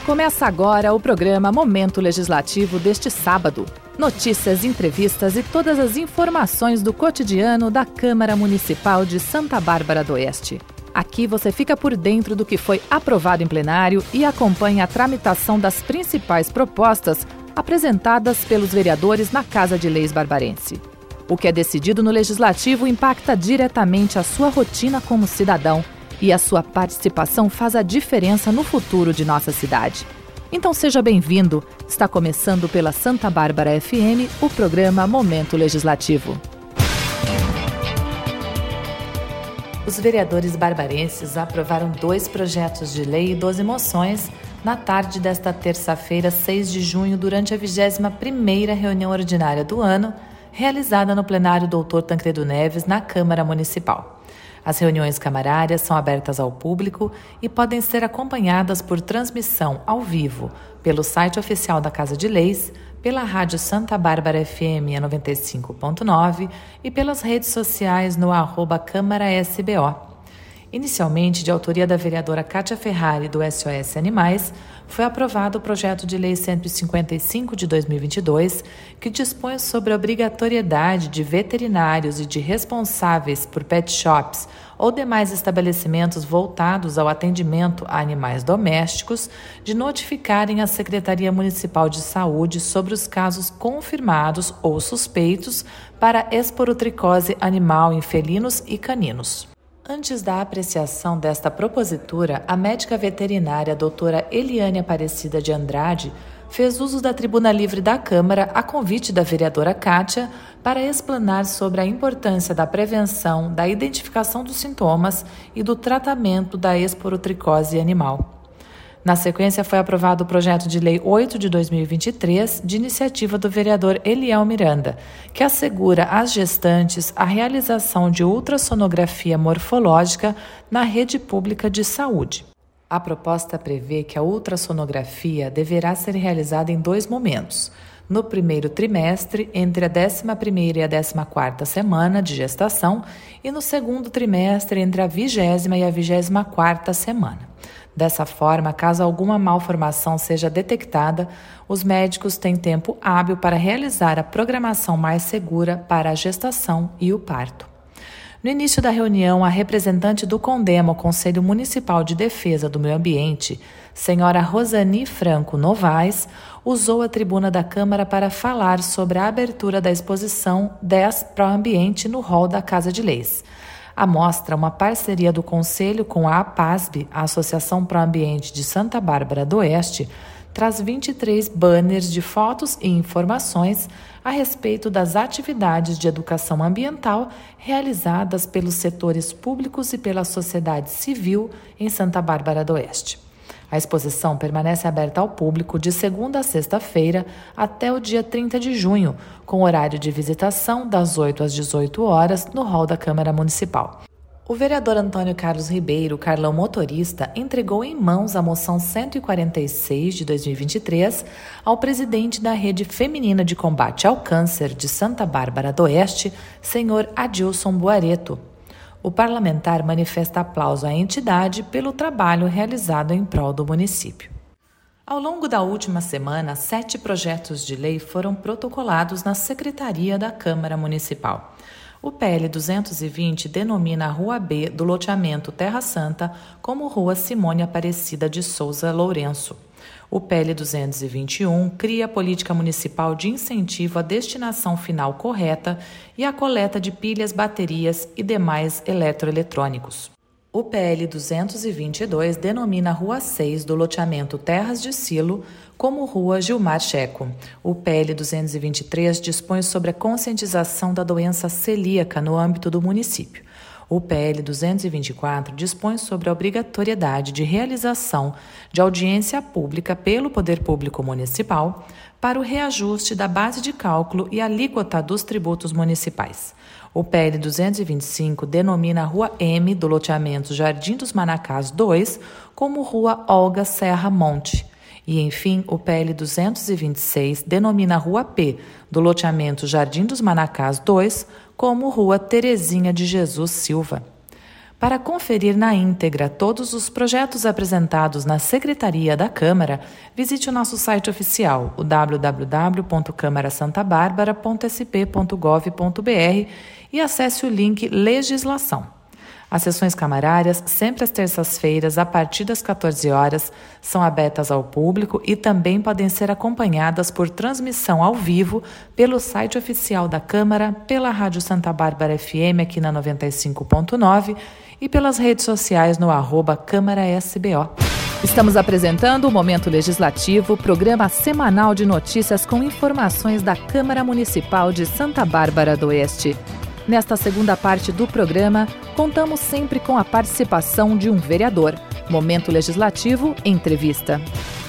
Começa agora o programa Momento Legislativo deste sábado. Notícias, entrevistas e todas as informações do cotidiano da Câmara Municipal de Santa Bárbara do Oeste. Aqui você fica por dentro do que foi aprovado em plenário e acompanha a tramitação das principais propostas apresentadas pelos vereadores na Casa de Leis barbarense. O que é decidido no Legislativo impacta diretamente a sua rotina como cidadão e a sua participação faz a diferença no futuro de nossa cidade. Então seja bem-vindo. Está começando pela Santa Bárbara FM o programa Momento Legislativo. Os vereadores barbarenses aprovaram 2 projetos de lei e 12 moções na tarde desta terça-feira, 6 de junho, durante a 21ª reunião ordinária do ano, realizada no plenário Dr. Tancredo Neves, na Câmara Municipal. As reuniões camarárias são abertas ao público e podem ser acompanhadas por transmissão ao vivo pelo site oficial da Casa de Leis, pela Rádio Santa Bárbara FM 95.9 e pelas redes sociais no @CâmaraSBO. Inicialmente, de autoria da vereadora Kátia Ferrari, do SOS Animais, foi aprovado o projeto de lei 155 de 2022, que dispõe sobre a obrigatoriedade de veterinários e de responsáveis por pet shops ou demais estabelecimentos voltados ao atendimento a animais domésticos de notificarem a Secretaria Municipal de Saúde sobre os casos confirmados ou suspeitos para esporotricose animal em felinos e caninos. Antes da apreciação desta propositura, a médica veterinária doutora Eliane Aparecida de Andrade fez uso da tribuna livre da Câmara a convite da vereadora Kátia para explanar sobre a importância da prevenção, da identificação dos sintomas e do tratamento da esporotricose animal. Na sequência, foi aprovado o projeto de lei 8 de 2023, de iniciativa do vereador Eliel Miranda, que assegura às gestantes a realização de ultrassonografia morfológica na rede pública de saúde. A proposta prevê que a ultrassonografia deverá ser realizada em 2 momentos: no primeiro trimestre, entre a 11ª e a 14ª semana de gestação, e no segundo trimestre, entre a 20ª e a 24ª semana. Dessa forma, caso alguma malformação seja detectada, os médicos têm tempo hábil para realizar a programação mais segura para a gestação e o parto. No início da reunião, a representante do CONDEMA, Conselho Municipal de Defesa do Meio Ambiente, senhora Rosani Franco Novaes, usou a tribuna da Câmara para falar sobre a abertura da exposição 10 Pró-Ambiente no hall da Casa de Leis. A mostra, uma parceria do Conselho com a APASB, a Associação Pró-Ambiente de Santa Bárbara do Oeste, traz 23 banners de fotos e informações a respeito das atividades de educação ambiental realizadas pelos setores públicos e pela sociedade civil em Santa Bárbara do Oeste. A exposição permanece aberta ao público de segunda a sexta-feira até o dia 30 de junho, com horário de visitação das 8 às 18 horas no hall da Câmara Municipal. O vereador Antônio Carlos Ribeiro, Carlão Motorista, entregou em mãos a moção 146 de 2023 ao presidente da Rede Feminina de Combate ao Câncer de Santa Bárbara do Oeste, senhor Adilson Buareto. O parlamentar manifesta aplauso à entidade pelo trabalho realizado em prol do município. Ao longo da última semana, 7 projetos de lei foram protocolados na Secretaria da Câmara Municipal. O PL 220 denomina a Rua B do loteamento Terra Santa como Rua Simone Aparecida de Souza Lourenço. O PL 221 cria a política municipal de incentivo à destinação final correta e à coleta de pilhas, baterias e demais eletroeletrônicos. O PL 222 denomina a Rua 6 do loteamento Terras de Silo como Rua Gilmar Checo. O PL 223 dispõe sobre a conscientização da doença celíaca no âmbito do município. O PL 224 dispõe sobre a obrigatoriedade de realização de audiência pública pelo Poder Público Municipal para o reajuste da base de cálculo e alíquota dos tributos municipais. O PL 225 denomina a Rua M do loteamento Jardim dos Manacás 2 como Rua Olga Serra Monte. E, enfim, o PL 226 denomina a Rua P do loteamento Jardim dos Manacás 2 como Rua Terezinha de Jesus Silva. Para conferir na íntegra todos os projetos apresentados na Secretaria da Câmara, visite o nosso site oficial, o www.câmarasantabarbara.sp.gov.br e acesse o link Legislação. As sessões camarárias, sempre às terças-feiras, a partir das 14 horas, são abertas ao público e também podem ser acompanhadas por transmissão ao vivo pelo site oficial da Câmara, pela Rádio Santa Bárbara FM aqui na 95.9 e pelas redes sociais no @CâmaraSBO. Estamos apresentando o Momento Legislativo, programa semanal de notícias com informações da Câmara Municipal de Santa Bárbara do Oeste. Nesta segunda parte do programa, contamos sempre com a participação de um vereador. Momento Legislativo, entrevista.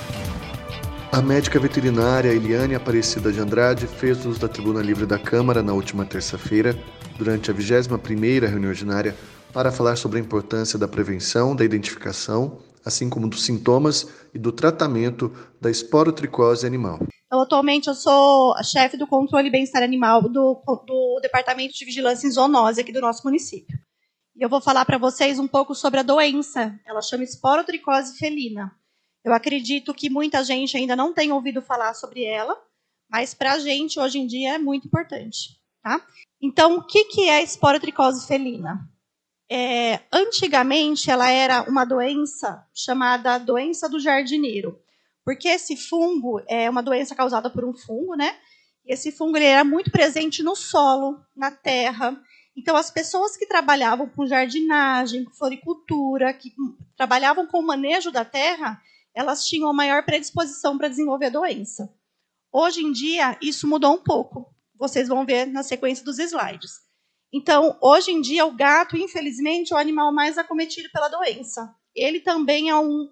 A médica veterinária Eliane Aparecida de Andrade fez uso da Tribuna Livre da Câmara na última terça-feira, durante a 21ª reunião ordinária, para falar sobre a importância da prevenção, da identificação, assim como dos sintomas e do tratamento da esporotricose animal. Então, atualmente, eu sou a chefe do controle e bem-estar animal do Departamento de Vigilância em Zoonose aqui do nosso município. E eu vou falar para vocês um pouco sobre a doença. Ela chama esporotricose felina. Eu acredito que muita gente ainda não tem ouvido falar sobre ela, mas para a gente, hoje em dia, é muito importante. Tá? Então, o que é a esporotricose felina? Antigamente, ela era uma doença chamada doença do jardineiro. Porque esse fungo é uma doença causada por um fungo, né? E esse fungo ele era muito presente no solo, na terra. Então, as pessoas que trabalhavam com jardinagem, com floricultura, que trabalhavam com o manejo da terra, elas tinham a maior predisposição para desenvolver a doença. Hoje em dia, isso mudou um pouco. Vocês vão ver na sequência dos slides. Então, hoje em dia, o gato, infelizmente, é o animal mais acometido pela doença. Ele também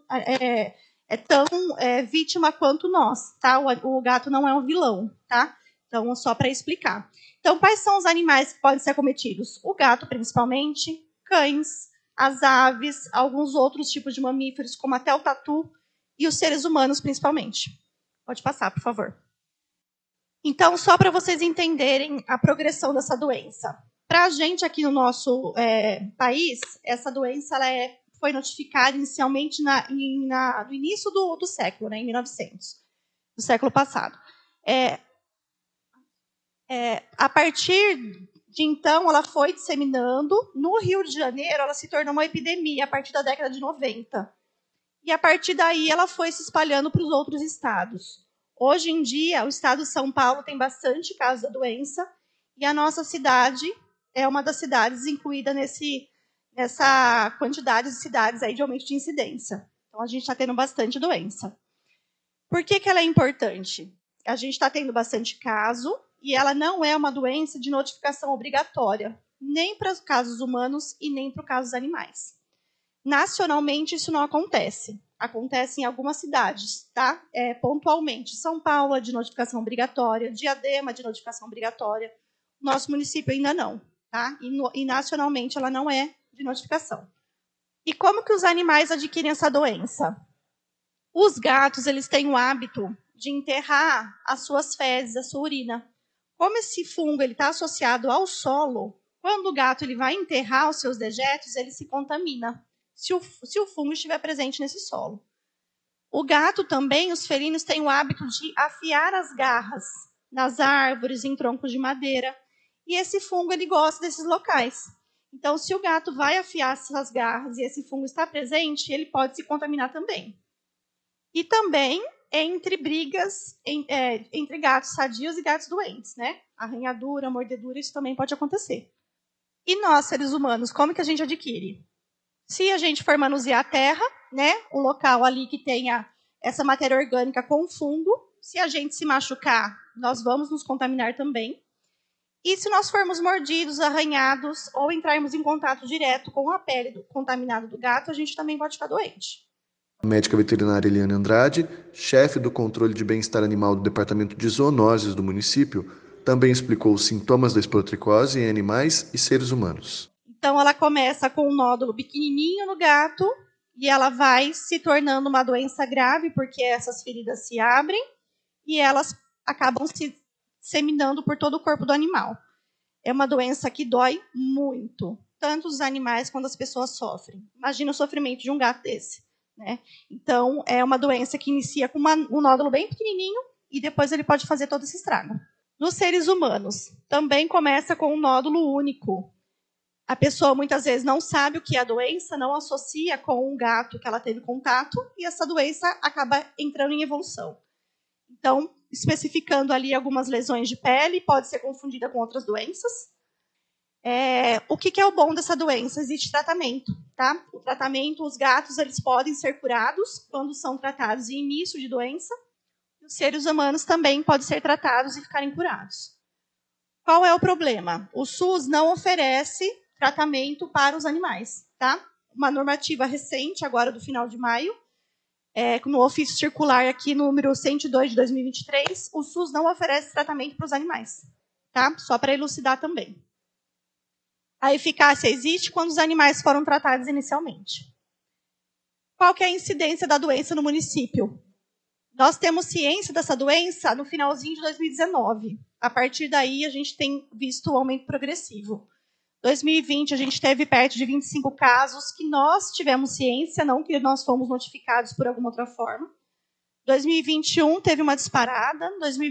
é tão vítima quanto nós, tá? O gato não é um vilão, tá? Então, só para explicar. Então, quais são os animais que podem ser acometidos? O gato, principalmente, cães, as aves, alguns outros tipos de mamíferos, como até o tatu, e os seres humanos, principalmente. Pode passar, por favor. Então, só para vocês entenderem a progressão dessa doença. Para a gente aqui no nosso país, essa doença foi notificada inicialmente no início do século, né, em 1900, do século passado. A partir de então, ela foi disseminando. No Rio de Janeiro, ela se tornou uma epidemia a partir da década de 90. E, a partir daí, ela foi se espalhando para os outros estados. Hoje em dia, o estado de São Paulo tem bastante casos da doença, e a nossa cidade é uma das cidades incluída nessa quantidade de cidades aí de aumento de incidência. Então, a gente está tendo bastante doença. Por que ela é importante? A gente está tendo bastante caso e ela não é uma doença de notificação obrigatória, nem para os casos humanos e nem para os casos animais. Nacionalmente, isso não acontece. Acontece em algumas cidades, tá? Pontualmente. São Paulo é de notificação obrigatória, Diadema é de notificação obrigatória. Nosso município ainda não, tá? E nacionalmente ela não é de notificação. E como que os animais adquirem essa doença? Os gatos, eles têm o hábito de enterrar as suas fezes, a sua urina. Como esse fungo está associado ao solo, quando o gato ele vai enterrar os seus dejetos, ele se contamina, se o fungo estiver presente nesse solo. O gato também, os felinos, têm o hábito de afiar as garras nas árvores, em troncos de madeira, e esse fungo ele gosta desses locais. Então, se o gato vai afiar essas garras e esse fungo está presente, ele pode se contaminar também. E também entre brigas entre gatos sadios e gatos doentes, né? Arranhadura, mordedura, isso também pode acontecer. E nós, seres humanos, como que a gente adquire? Se a gente for manusear a terra, né? O local ali que tenha essa matéria orgânica com fungo, se a gente se machucar, nós vamos nos contaminar também. E se nós formos mordidos, arranhados ou entrarmos em contato direto com a pele contaminada do gato, a gente também pode ficar doente. A médica veterinária Eliane Andrade, chefe do controle de bem-estar animal do Departamento de Zoonoses do município, também explicou os sintomas da esporotricose em animais e seres humanos. Então, ela começa com um nódulo pequenininho no gato e ela vai se tornando uma doença grave porque essas feridas se abrem e elas acabam se disseminando por todo o corpo do animal. É uma doença que dói muito. tanto os animais quanto as pessoas sofrem. Imagina o sofrimento de um gato desse, né? Então, é uma doença que inicia com um nódulo bem pequenininho e depois ele pode fazer todo esse estrago. Nos seres humanos, também começa com um nódulo único. A pessoa muitas vezes não sabe o que é a doença, não associa com um gato que ela teve contato e essa doença acaba entrando em evolução. Então, especificando ali algumas lesões de pele, pode ser confundida com outras doenças. O que é o bom dessa doença? Existe tratamento, tá? O tratamento, os gatos, eles podem ser curados quando são tratados em início de doença. Os seres humanos também podem ser tratados e ficarem curados. Qual é o problema? O SUS não oferece tratamento para os animais, tá? Uma normativa recente, agora do final de maio, no ofício circular aqui, número 102 de 2023, o SUS não oferece tratamento para os animais, tá? Só para elucidar também. A eficácia existe quando os animais foram tratados inicialmente. Qual que é a incidência da doença no município? Nós temos ciência dessa doença no finalzinho de 2019. A partir daí, a gente tem visto o aumento progressivo. 2020, a gente teve perto de 25 casos que nós tivemos ciência, não que nós fomos notificados por alguma outra forma. 2021 teve uma disparada.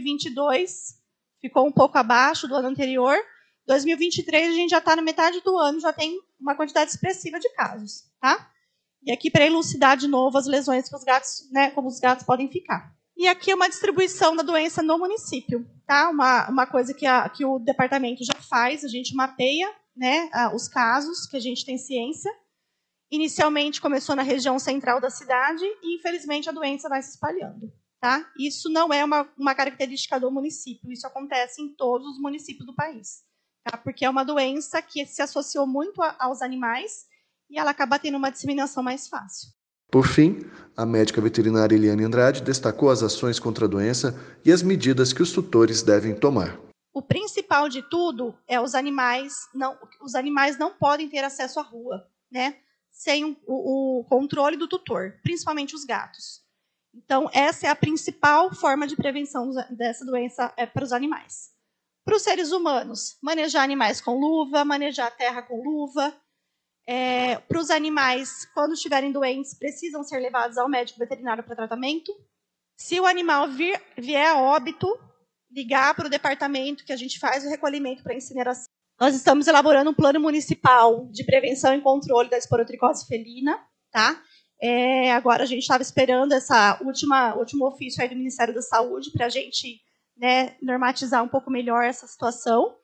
2022 ficou um pouco abaixo do ano anterior. 2023, a gente já está na metade do ano, já tem uma quantidade expressiva de casos, tá? E aqui, para elucidar de novo as lesões que os gatos, né, como os gatos podem ficar. E aqui é uma distribuição da doença no município, tá? Uma coisa que o departamento já faz, a gente mapeia, né, os casos que a gente tem ciência. Inicialmente começou na região central da cidade e, infelizmente, a doença vai se espalhando. Tá? Isso não é uma característica do município, isso acontece em todos os municípios do país. Tá? Porque é uma doença que se associou muito aos animais e ela acaba tendo uma disseminação mais fácil. Por fim, a médica veterinária Eliane Andrade destacou as ações contra a doença e as medidas que os tutores devem tomar. O principal de tudo é os animais não podem ter acesso à rua, né? Sem o controle do tutor, principalmente os gatos. Então, essa é a principal forma de prevenção dessa doença para os animais. Para os seres humanos, manejar animais com luva, manejar a terra com luva. Para os animais, quando estiverem doentes, precisam ser levados ao médico veterinário para tratamento. Se o animal vier a óbito, ligar para o departamento que a gente faz o recolhimento para incineração. Nós estamos elaborando um plano municipal de prevenção e controle da esporotricose felina, tá? Agora a gente estava esperando essa último ofício aí do Ministério da Saúde para a gente, né, normatizar um pouco melhor essa situação.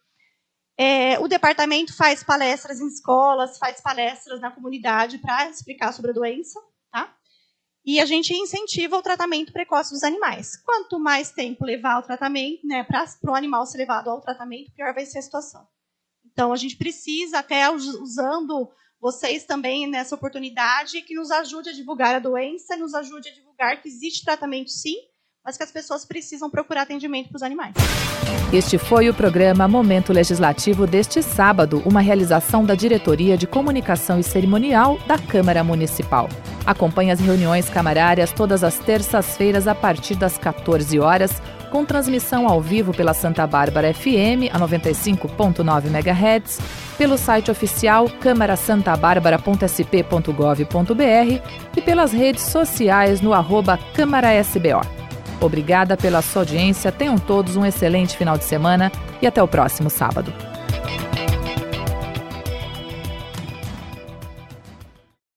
O departamento faz palestras em escolas, faz palestras na comunidade para explicar sobre a doença, tá? E a gente incentiva o tratamento precoce dos animais. Quanto mais tempo levar ao tratamento, né, para o animal ser levado ao tratamento, pior vai ser a situação. Então, a gente precisa, até usando vocês também nessa oportunidade, que nos ajude a divulgar a doença, nos ajude a divulgar que existe tratamento sim, mas que as pessoas precisam procurar atendimento para os animais. Este foi o programa Momento Legislativo deste sábado, uma realização da Diretoria de Comunicação e Cerimonial da Câmara Municipal. Acompanhe as reuniões camarárias todas as terças-feiras a partir das 14 horas, com transmissão ao vivo pela Santa Bárbara FM, a 95.9 MHz, pelo site oficial camarasantabarbara.sp.gov.br e pelas redes sociais no @CâmaraSBO. Obrigada pela sua audiência, tenham todos um excelente final de semana e até o próximo sábado.